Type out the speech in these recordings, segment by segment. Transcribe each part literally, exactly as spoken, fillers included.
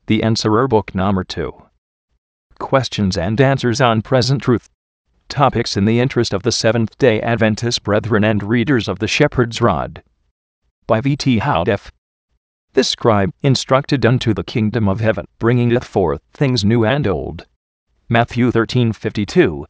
The Answerer Book Number two. Questions and Answers on Present Truth. Topics in the interest of the Seventh-day Adventist brethren and readers of the Shepherd's Rod. By V T Howdeff. This scribe instructed unto the kingdom of heaven, bringeth forth things new and old. Matthew thirteen fifty-two.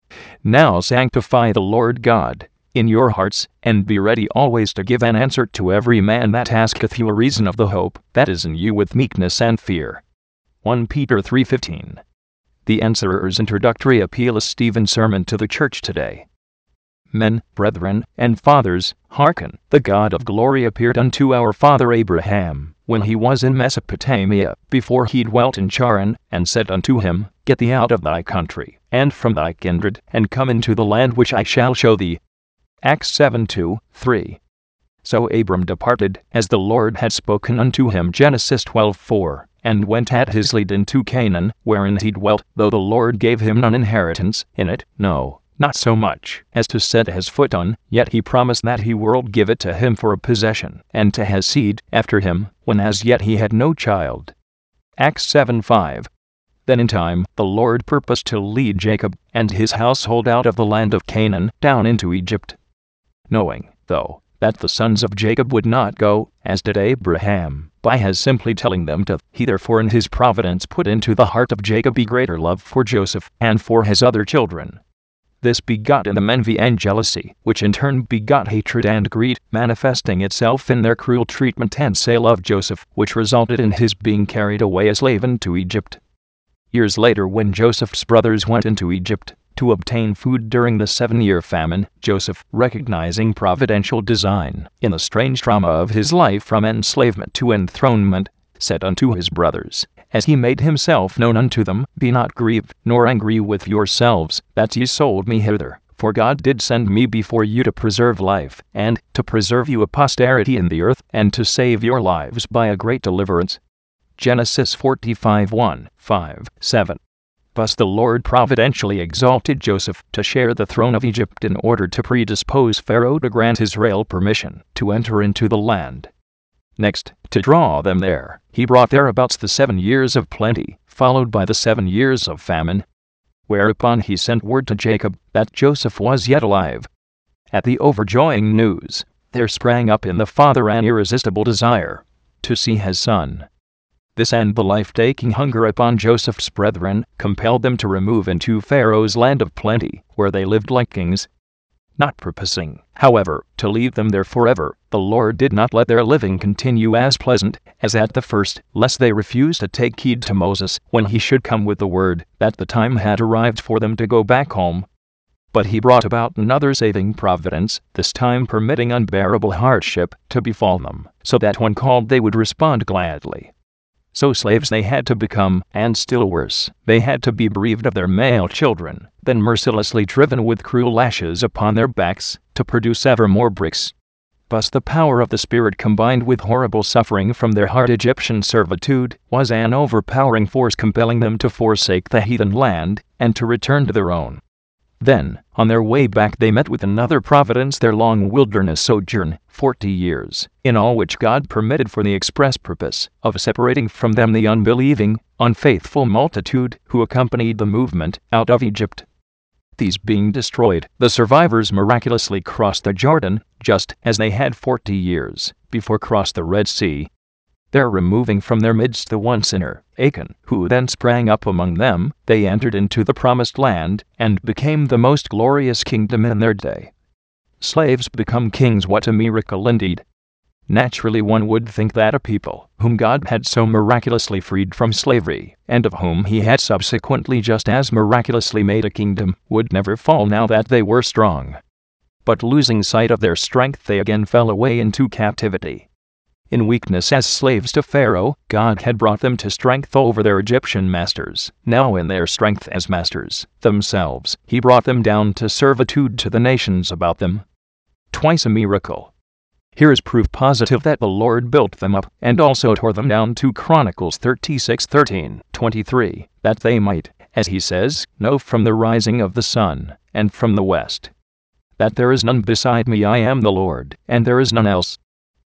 Now sanctify the Lord God in your hearts, and be ready always to give an answer to every man that asketh you a reason of the hope that is in you with meekness and fear. First Peter three fifteen. The Answerer's introductory appeal is Stephen's sermon to the church today. Men, brethren, and fathers, hearken, the God of glory appeared unto our father Abraham, when he was in Mesopotamia, before he dwelt in Charan, and said unto him, Get thee out of thy country, and from thy kindred, and come into the land which I shall show thee. Acts seven two, three. So Abram departed, as the Lord had spoken unto him. Genesis twelve four. And went at his lead into Canaan, wherein he dwelt, though the Lord gave him none inheritance in it, no, not so much as to set his foot on, yet he promised that he would give it to him for a possession, and to his seed after him, when as yet he had no child. Acts seven five. Then in time the Lord purposed to lead Jacob and his household out of the land of Canaan down into Egypt. Knowing, though, that the sons of Jacob would not go, as did Abraham, by his simply telling them to, he therefore in his providence put into the heart of Jacob a greater love for Joseph, and for his other children. This begot in them envy and jealousy, which in turn begot hatred and greed, manifesting itself in their cruel treatment and sale of Joseph, which resulted in his being carried away a slave into Egypt. Years later, when Joseph's brothers went into Egypt to obtain food during the seven-year famine, Joseph, recognizing providential design in the strange drama of his life from enslavement to enthronement, said unto his brothers, as he made himself known unto them, Be not grieved, nor angry with yourselves, that ye sold me hither, for God did send me before you to preserve life, and to preserve you a posterity in the earth, and to save your lives by a great deliverance. Genesis forty-five one, five, seven. Thus the Lord providentially exalted Joseph to share the throne of Egypt in order to predispose Pharaoh to grant Israel permission to enter into the land. Next, to draw them there, he brought thereabouts the seven years of plenty, followed by the seven years of famine. Whereupon he sent word to Jacob that Joseph was yet alive. At the overjoying news, there sprang up in the father an irresistible desire to see his son. This and the life-taking hunger upon Joseph's brethren compelled them to remove into Pharaoh's land of plenty, where they lived like kings. Not purposing, however, to leave them there forever, the Lord did not let their living continue as pleasant as at the first, lest they refuse to take heed to Moses when he should come with the word that the time had arrived for them to go back home. But he brought about another saving providence, this time permitting unbearable hardship to befall them, so that when called they would respond gladly. So slaves they had to become, and still worse, they had to be bereaved of their male children, then mercilessly driven with cruel lashes upon their backs, to produce ever more bricks. Thus the power of the Spirit combined with horrible suffering from their hard Egyptian servitude, was an overpowering force compelling them to forsake the heathen land, and to return to their own. Then, on their way back they met with another providence, their long wilderness sojourn, forty years, in all which God permitted for the express purpose of separating from them the unbelieving, unfaithful multitude who accompanied the movement out of Egypt. These being destroyed, the survivors miraculously crossed the Jordan, just as they had forty years before crossed the Red Sea. There removing from their midst the one sinner, Achan, who then sprang up among them, they entered into the promised land, and became the most glorious kingdom in their day. Slaves become kings, what a miracle indeed! Naturally one would think that a people, whom God had so miraculously freed from slavery, and of whom he had subsequently just as miraculously made a kingdom, would never fall now that they were strong. But losing sight of their strength they again fell away into captivity. In weakness as slaves to Pharaoh, God had brought them to strength over their Egyptian masters. Now in their strength as masters themselves, he brought them down to servitude to the nations about them. Twice a miracle. Here is proof positive that the Lord built them up, and also tore them down. Two Chronicles thirty-six thirteen, twenty-three, that they might, as he says, know from the rising of the sun, and from the west, that there is none beside me, I am the Lord, and there is none else.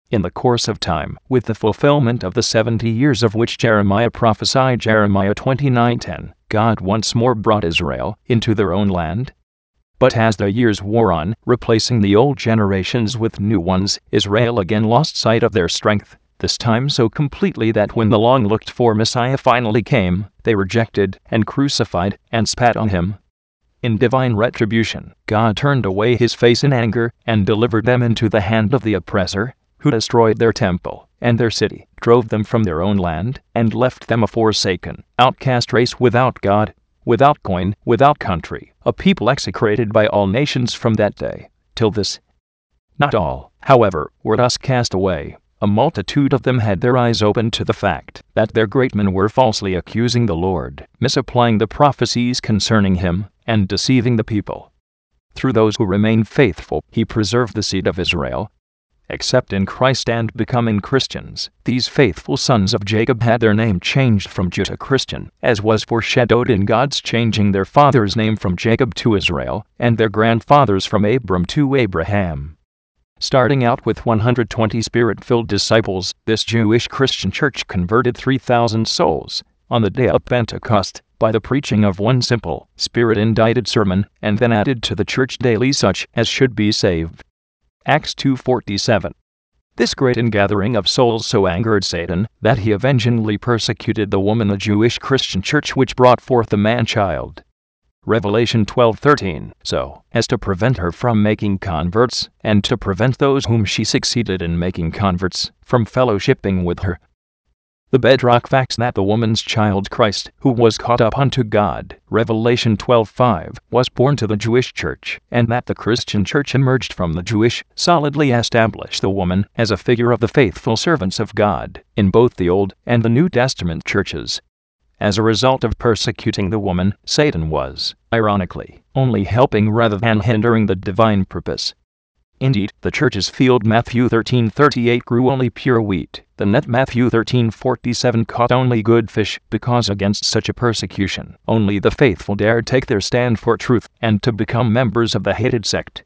In the course of time, with the fulfillment of the seventy years of which Jeremiah prophesied, Jeremiah twenty-nine ten, God once more brought Israel into their own land. But as the years wore on, replacing the old generations with new ones, Israel again lost sight of their strength, this time so completely that when the long-looked-for Messiah finally came, they rejected and crucified and spat on him. In divine retribution, God turned away his face in anger and delivered them into the hand of the oppressor, who destroyed their temple and their city, drove them from their own land, and left them a forsaken, outcast race without God, without coin, without country, a people execrated by all nations from that day till this. Not all, however, were thus cast away. A multitude of them had their eyes opened to the fact that their great men were falsely accusing the Lord, misapplying the prophecies concerning him, and deceiving the people. Through those who remained faithful, he preserved the seed of Israel. Except in Christ and becoming Christians, these faithful sons of Jacob had their name changed from Judah to Christian, as was foreshadowed in God's changing their father's name from Jacob to Israel, and their grandfathers from Abram to Abraham. Starting out with one hundred twenty Spirit-filled disciples, this Jewish Christian church converted three thousand souls on the day of Pentecost by the preaching of one simple, Spirit-indicted sermon, and then added to the church daily such as should be saved. Acts two forty-seven. This great ingathering of souls so angered Satan that he avengingly persecuted the woman, the Jewish Christian church which brought forth the man-child. Revelation twelve thirteen. So as to prevent her from making converts, and to prevent those whom she succeeded in making converts from fellowshipping with her. The bedrock facts that the woman's child Christ, who was caught up unto God, Revelation twelve five, was born to the Jewish church, and that the Christian church emerged from the Jewish, solidly established the woman as a figure of the faithful servants of God, in both the Old and the New Testament churches. As a result of persecuting the woman, Satan was, ironically, only helping rather than hindering the divine purpose. Indeed, the church's field Matthew thirteen thirty-eight grew only pure wheat, the net Matthew thirteen forty-seven caught only good fish, because against such a persecution, only the faithful dared take their stand for truth, and to become members of the hated sect.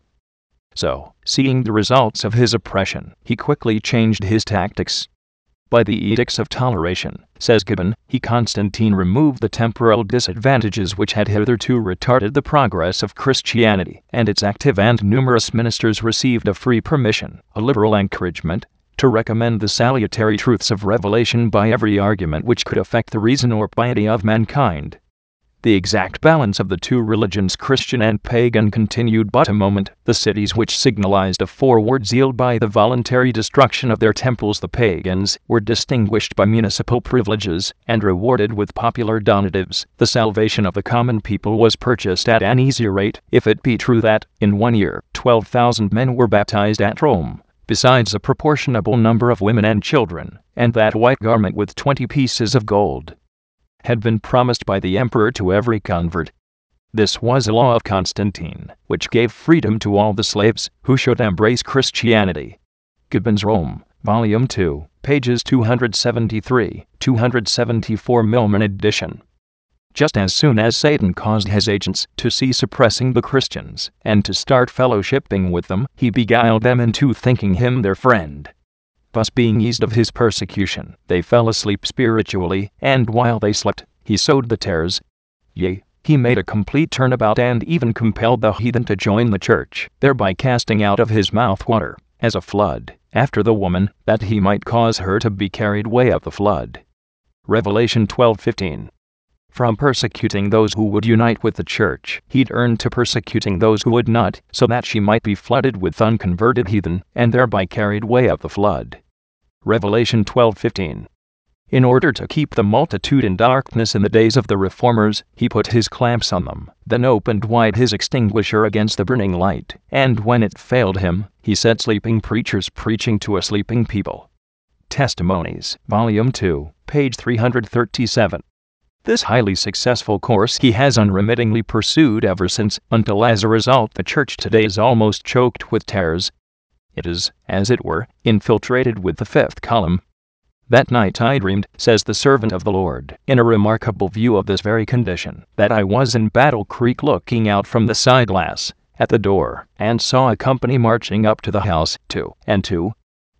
So, seeing the results of his oppression, he quickly changed his tactics. By the edicts of toleration, says Gibbon, he Constantine removed the temporal disadvantages which had hitherto retarded the progress of Christianity, and its active and numerous ministers received a free permission, a liberal encouragement, to recommend the salutary truths of revelation by every argument which could affect the reason or piety of mankind. The exact balance of the two religions, Christian and pagan, continued but a moment. The cities which signalized a forward zeal by the voluntary destruction of their temples, the pagans, were distinguished by municipal privileges and rewarded with popular donatives. The salvation of the common people was purchased at an easier rate, if it be true that, in one year, twelve thousand men were baptized at Rome, besides a proportionable number of women and children, and that white garment with twenty pieces of gold had been promised by the emperor to every convert. This was a law of Constantine, which gave freedom to all the slaves who should embrace Christianity. Gibbon's Rome, Volume two, pages two seventy-three to two seventy-four, Milman edition. Just as soon as Satan caused his agents to cease oppressing the Christians and to start fellowshipping with them, he beguiled them into thinking him their friend. Thus, being eased of his persecution, they fell asleep spiritually, and while they slept, he sowed the tares. Yea, he made a complete turnabout and even compelled the heathen to join the church, thereby casting out of his mouth water, as a flood, after the woman, that he might cause her to be carried away of the flood. Revelation twelve fifteen. From persecuting those who would unite with the church, he turned to persecuting those who would not, so that she might be flooded with unconverted heathen, and thereby carried away of the flood. Revelation twelve fifteen. In order to keep the multitude in darkness in the days of the reformers, he put his clamps on them, then opened wide his extinguisher against the burning light, and when it failed him, he set sleeping preachers preaching to a sleeping people. Testimonies, Volume two, page three thirty-seven. This highly successful course he has unremittingly pursued ever since, until as a result the church today is almost choked with tares. It is, as it were, infiltrated with the fifth column. That night I dreamed, says the servant of the Lord, in a remarkable view of this very condition, that I was in Battle Creek looking out from the side glass, at the door, and saw a company marching up to the house, two and two.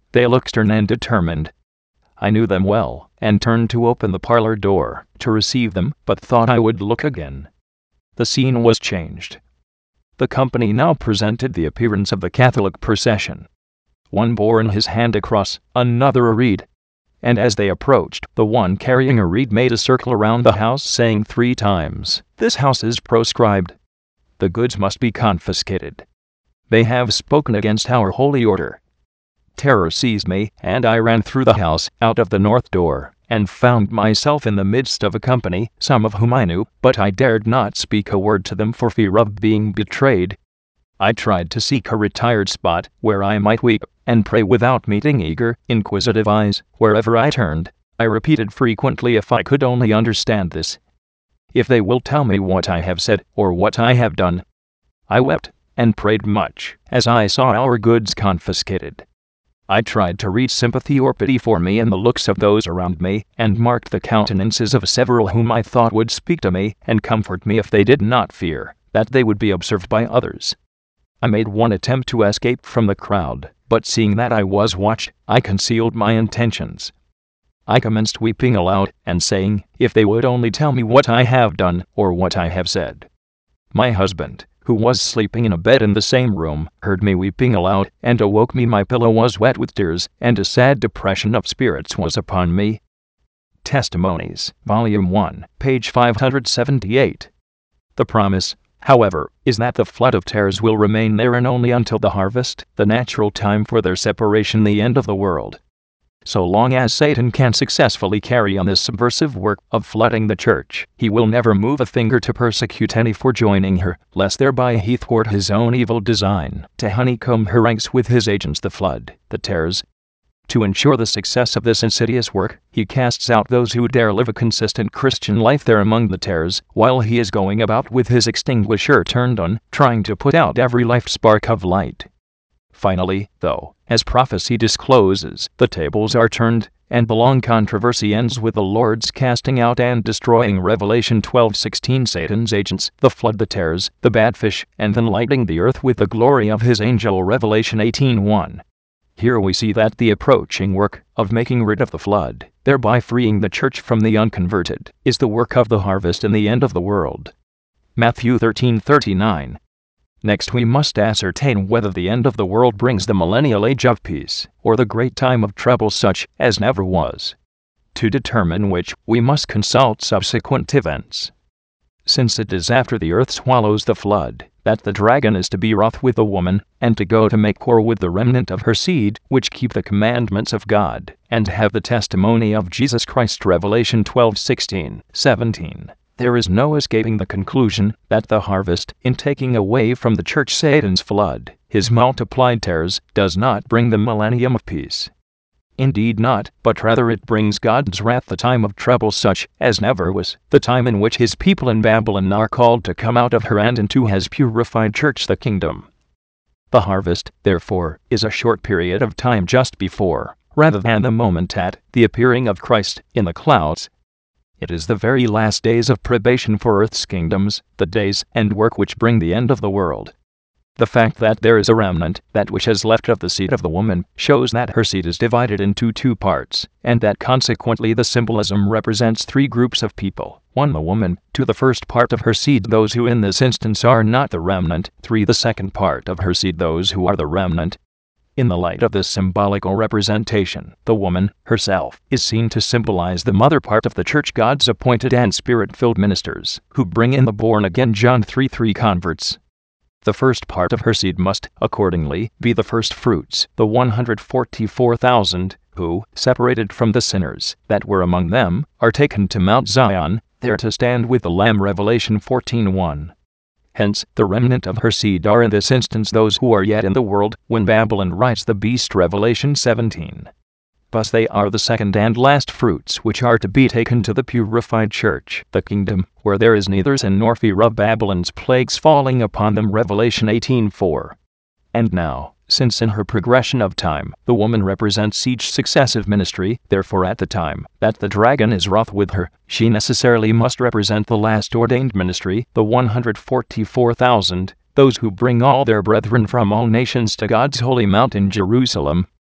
They looked stern and determined. I knew them well, and turned to open the parlor door to receive them, but thought I would look again. The scene was changed. The company now presented the appearance of the Catholic procession. One bore in his hand a cross, another a reed. And as they approached, the one carrying a reed made a circle around the house, saying three times, "This house is proscribed. The goods must be confiscated. They have spoken against our holy order." Terror seized me, and I ran through the house, out of the north door, and found myself in the midst of a company, some of whom I knew, but I dared not speak a word to them for fear of being betrayed. I tried to seek a retired spot, where I might weep and pray without meeting eager, inquisitive eyes. Wherever I turned, I repeated frequently, "If I could only understand this. If they will tell me what I have said, or what I have done." I wept, and prayed much, as I saw our goods confiscated. I tried to read sympathy or pity for me in the looks of those around me, and marked the countenances of several whom I thought would speak to me, and comfort me if they did not fear that they would be observed by others. I made one attempt to escape from the crowd, but seeing that I was watched, I concealed my intentions. I commenced weeping aloud, and saying, "If they would only tell me what I have done, or what I have said." My husband, who was sleeping in a bed in the same room, heard me weeping aloud, and awoke me. My pillow was wet with tears, and a sad depression of spirits was upon me. Testimonies, Volume one, page five hundred seventy-eight. The promise, however, is that the flood of tares will remain there and only until the harvest, the natural time for their separation, the end of the world. So long as Satan can successfully carry on this subversive work of flooding the church, he will never move a finger to persecute any for joining her, lest thereby he thwart his own evil design to honeycomb her ranks with his agents, the flood, the tares. To ensure the success of this insidious work, he casts out those who dare live a consistent Christian life there among the tares, while he is going about with his extinguisher turned on, trying to put out every life spark of light. Finally, though, as prophecy discloses, the tables are turned, and the long controversy ends with the Lord's casting out and destroying, Revelation twelve sixteen, Satan's agents, the flood, the tares, the bad fish, and then lighting the earth with the glory of his angel, Revelation eighteen one. Here we see that the approaching work of making rid of the flood, thereby freeing the church from the unconverted, is the work of the harvest in the end of the world. Matthew thirteen thirty-nine. Next we must ascertain whether the end of the world brings the millennial age of peace, or the great time of trouble such as never was. To determine which, we must consult subsequent events. Since it is after the earth swallows the flood, that the dragon is to be wroth with the woman, and to go to make war with the remnant of her seed, which keep the commandments of God, and have the testimony of Jesus Christ, Revelation twelve sixteen, seventeen. There is no escaping the conclusion that the harvest, in taking away from the church Satan's flood, his multiplied tares, does not bring the millennium of peace. Indeed not, but rather it brings God's wrath, the time of trouble such as never was, the time in which his people in Babylon are called to come out of her and into his purified church, the kingdom. The harvest, therefore, is a short period of time just before, rather than the moment at, the appearing of Christ in the clouds. It is the very last days of probation for earth's kingdoms, the days and work which bring the end of the world. The fact that there is a remnant, that which has left of the seed of the woman, shows that her seed is divided into two parts, and that consequently the symbolism represents three groups of people. One, the woman; two, the first part of her seed, those who in this instance are not the remnant; three, the second part of her seed, those who are the remnant. In the light of this symbolical representation, the woman, herself, is seen to symbolize the mother part of the church, God's appointed and spirit-filled ministers, who bring in the born-again John three three converts. The first part of her seed must, accordingly, be the first fruits, the one hundred forty-four thousand, who, separated from the sinners that were among them, are taken to Mount Zion, there to stand with the Lamb, Revelation fourteen one. Hence, the remnant of her seed are in this instance those who are yet in the world when Babylon rides the beast, Revelation seventeen. Thus they are the second and last fruits which are to be taken to the purified church, the kingdom, where there is neither sin nor fear of Babylon's plagues falling upon them, Revelation eighteen four. And now, since in her progression of time, the woman represents each successive ministry, therefore at the time that the dragon is wroth with her, she necessarily must represent the last ordained ministry, the one hundred forty-four thousand, those who bring all their brethren from all nations to God's holy mountain Jerusalem.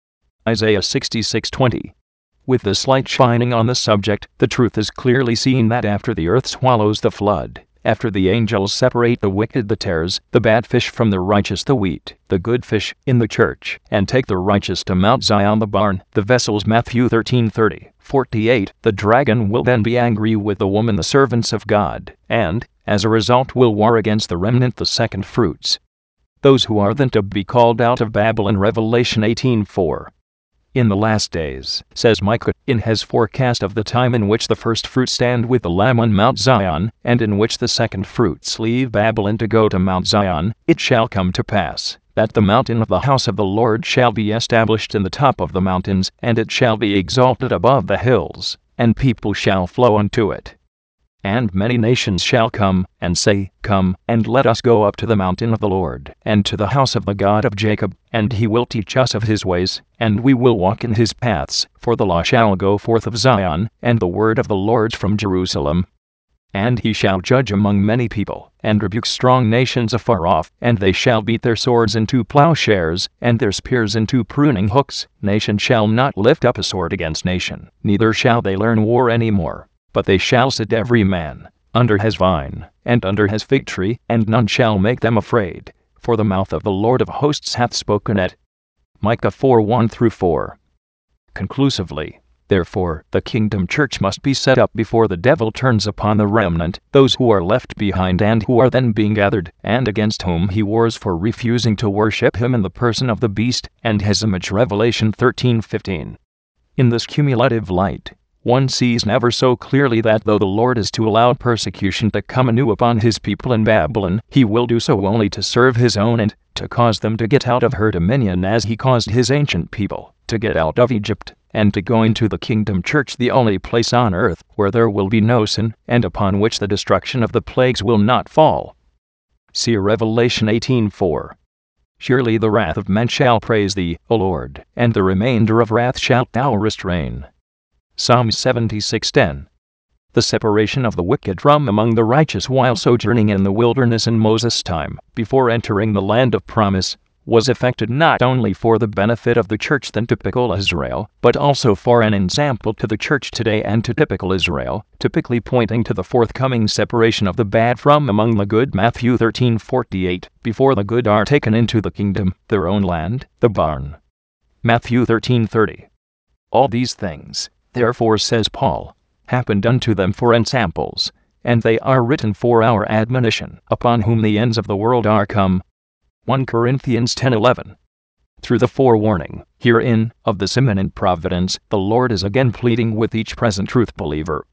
Isaiah sixty-six twenty. With this light shining on the subject, the truth is clearly seen that after the earth swallows the flood, after the angels separate the wicked the tares, the bad fish from the righteous the wheat, the good fish, in the church, and take the righteous to Mount Zion the barn, the vessels Matthew thirteen thirty, forty-eight, the dragon will then be angry with the woman the servants of God, and, as a result will war against the remnant the second fruits. Those who are then to be called out of Babylon Revelation eighteen four. In the last days, says Micah, in his forecast of the time in which the first fruits stand with the Lamb on Mount Zion, and in which the second fruits leave Babylon to go to Mount Zion, it shall come to pass, that the mountain of the house of the Lord shall be established in the top of the mountains, and it shall be exalted above the hills, and people shall flow unto it. And many nations shall come, and say, Come, and let us go up to the mountain of the Lord, and to the house of the God of Jacob, and he will teach us of his ways, and we will walk in his paths, for the law shall go forth of Zion, and the word of the Lord from Jerusalem. And he shall judge among many people, and rebuke strong nations afar off, and they shall beat their swords into plowshares, and their spears into pruning hooks. Nation shall not lift up a sword against nation, neither shall they learn war any more. But they shall sit every man under his vine, and under his fig tree, and none shall make them afraid, for the mouth of the Lord of hosts hath spoken it. Micah four one through four. Conclusively, therefore, the kingdom church must be set up before the devil turns upon the remnant, those who are left behind and who are then being gathered, and against whom he wars for refusing to worship him in the person of the beast and his image Revelation thirteen fifteen. In this cumulative light, one sees never so clearly that though the Lord is to allow persecution to come anew upon his people in Babylon, he will do so only to serve his own and to cause them to get out of her dominion as he caused his ancient people to get out of Egypt, and to go into the kingdom church, the only place on earth where there will be no sin, and upon which the destruction of the plagues will not fall. See Revelation eighteen four. Surely the wrath of men shall praise thee, O Lord, and the remainder of wrath shalt thou restrain. Psalm seventy-six ten. The separation of the wicked from among the righteous while sojourning in the wilderness in Moses' time, before entering the land of promise, was effected not only for the benefit of the church then typical Israel, but also for an example to the church today and to typical Israel, typically pointing to the forthcoming separation of the bad from among the good Matthew thirteen forty-eight, before the good are taken into the kingdom, their own land, the barn. Matthew thirteen thirty. All these things, therefore, says Paul, happened unto them for ensamples, and they are written for our admonition, upon whom the ends of the world are come. First Corinthians ten eleven. Through the forewarning, herein, of this imminent providence, the Lord is again pleading with each present truth believer.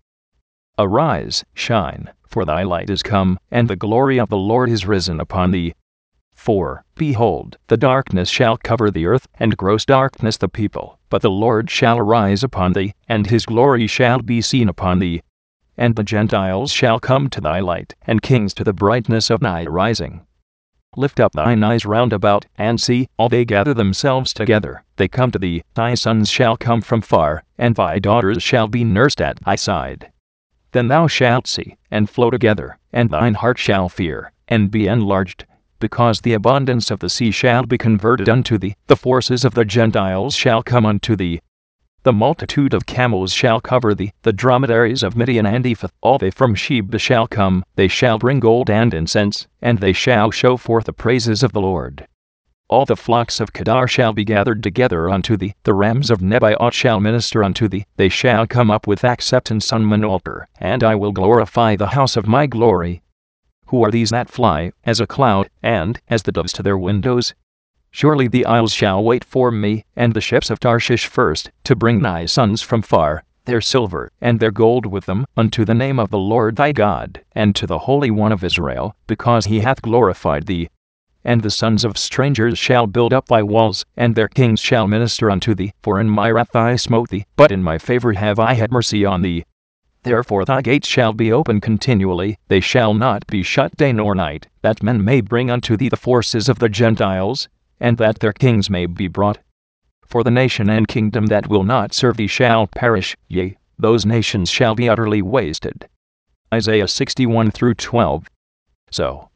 Arise, shine, for thy light is come, and the glory of the Lord is risen upon thee. For, behold, the darkness shall cover the earth, and gross darkness the people, but the Lord shall arise upon thee, and his glory shall be seen upon thee. And the Gentiles shall come to thy light, and kings to the brightness of thy rising. Lift up thine eyes round about, and see, all they gather themselves together, they come to thee. Thy sons shall come from far, and thy daughters shall be nursed at thy side. Then thou shalt see, and flow together, and thine heart shall fear, and be enlarged. Because the abundance of the sea shall be converted unto thee, the forces of the Gentiles shall come unto thee. The multitude of camels shall cover thee, the dromedaries of Midian and Ephah, all they from Sheba shall come, they shall bring gold and incense, and they shall show forth the praises of the Lord. All the flocks of Kedar shall be gathered together unto thee, the rams of Nebaioth shall minister unto thee, they shall come up with acceptance on mine altar, and I will glorify the house of my glory. Who are these that fly, as a cloud, and, as the doves to their windows? Surely the isles shall wait for me, and the ships of Tarshish first, to bring thy sons from far, their silver, and their gold with them, unto the name of the Lord thy God, and to the Holy One of Israel, because he hath glorified thee. And the sons of strangers shall build up thy walls, and their kings shall minister unto thee, for in my wrath I smote thee, but in my favor have I had mercy on thee. Therefore thy gates shall be open continually, they shall not be shut day nor night, that men may bring unto thee the forces of the Gentiles, and that their kings may be brought. For the nation and kingdom that will not serve thee shall perish, yea, those nations shall be utterly wasted. Isaiah sixty-one through twelve. So,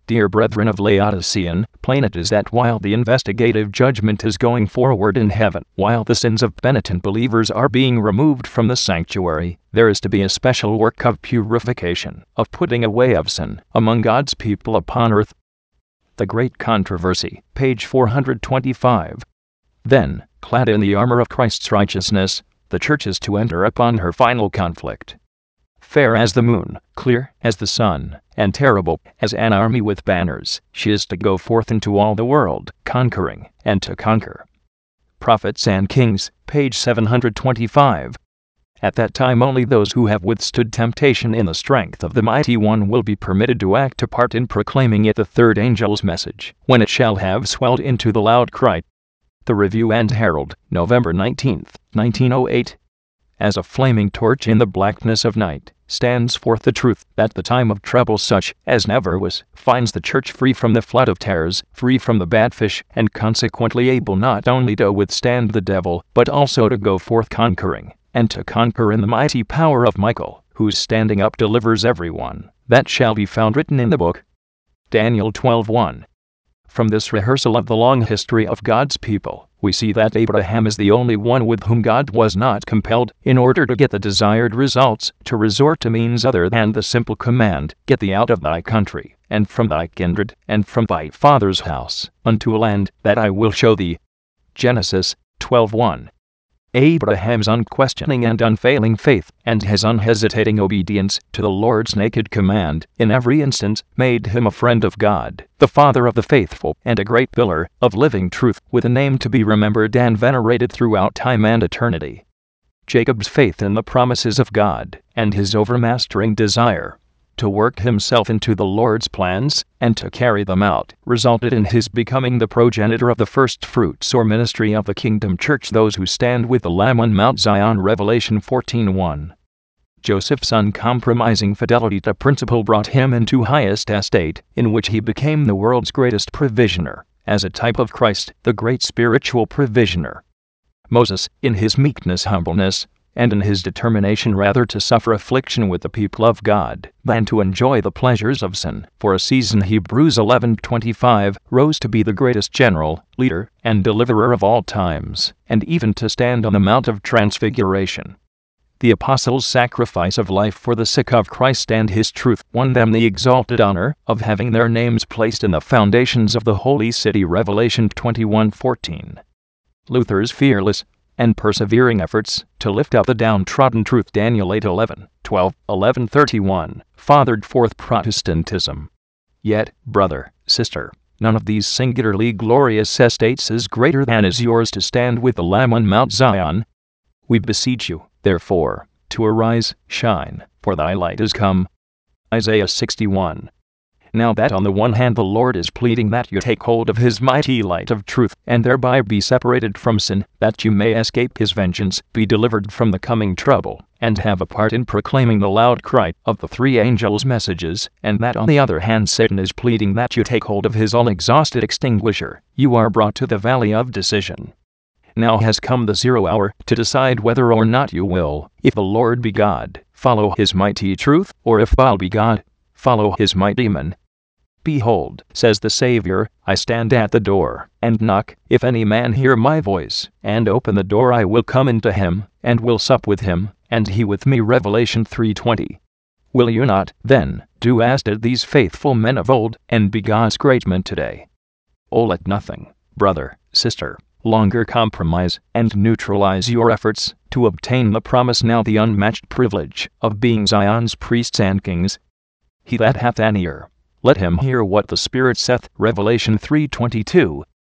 Dear brethren of Laodicean, plain it is that while the investigative judgment is going forward in heaven, while the sins of penitent believers are being removed from the sanctuary, there is to be a special work of purification, of putting away of sin, among God's people upon earth. The Great Controversy, page four hundred twenty-five. Then, clad in the armor of Christ's righteousness, the church is to enter upon her final conflict. Fair as the moon, clear as the sun, and terrible as an army with banners, she is to go forth into all the world, conquering, and to conquer. Prophets and Kings, page seven hundred twenty-five. At that time only those who have withstood temptation in the strength of the Mighty One will be permitted to act a part in proclaiming it the third angel's message, when it shall have swelled into the loud cry. The Review and Herald, November nineteenth, nineteen oh eight. As a flaming torch in the blackness of night, stands forth the truth that the time of trouble such as never was finds the church free from the flood of terrors, free from the bad fish, and consequently able not only to withstand the devil, but also to go forth conquering, and to conquer in the mighty power of Michael, whose standing up delivers everyone. That shall be found written in the book. Daniel twelve one. From this rehearsal of the long history of God's people, we see that Abraham is the only one with whom God was not compelled, in order to get the desired results, to resort to means other than the simple command, "Get thee out of thy country, and from thy kindred, and from thy father's house, unto a land that I will show thee." Genesis twelve one. Abraham's unquestioning and unfailing faith, and his unhesitating obedience to the Lord's naked command, in every instance, made him a friend of God, the Father of the faithful, and a great pillar of living truth, with a name to be remembered and venerated throughout time and eternity. Jacob's faith in the promises of God, and his overmastering desire to work himself into the Lord's plans, and to carry them out, resulted in his becoming the progenitor of the first fruits or ministry of the Kingdom Church, those who stand with the Lamb on Mount Zion. Revelation fourteen one. Joseph's uncompromising fidelity to principle brought him into highest estate, in which he became the world's greatest provisioner, as a type of Christ, the great spiritual provisioner. Moses, in his meekness, humbleness, and in his determination rather to suffer affliction with the people of God than to enjoy the pleasures of sin, for a season, Hebrews eleven twenty-five, rose to be the greatest general, leader, and deliverer of all times, and even to stand on the Mount of Transfiguration. The apostles' sacrifice of life for the sake of Christ and his truth won them the exalted honor of having their names placed in the foundations of the holy city. Revelation twenty-one fourteen. Luther's fearless and persevering efforts to lift up the downtrodden truth, Daniel eight eleven, twelve, eleven thirty-one, fathered forth Protestantism. Yet, brother, sister, none of these singularly glorious estates is greater than is yours to stand with the Lamb on Mount Zion. We beseech you, therefore, to arise, shine, for thy light is come. Isaiah sixty-one. Now that on the one hand the Lord is pleading that you take hold of his mighty light of truth, and thereby be separated from sin, that you may escape his vengeance, be delivered from the coming trouble, and have a part in proclaiming the loud cry of the three angels' messages, and that on the other hand Satan is pleading that you take hold of his unexhausted extinguisher, you are brought to the valley of decision. Now has come the zero hour to decide whether or not you will, if the Lord be God, follow his mighty truth, or if Baal be God, follow his mighty demon. Behold, says the Savior, I stand at the door, and knock. If any man hear my voice, and open the door, I will come into him, and will sup with him, and he with me. Revelation three twenty. Will you not, then, do as did these faithful men of old, and be God's great men today? Oh, let nothing, brother, sister, longer compromise and neutralize your efforts to obtain the promise, now the unmatched privilege of being Zion's priests and kings. He that hath an ear, let him hear what the Spirit saith. Revelation three twenty-two.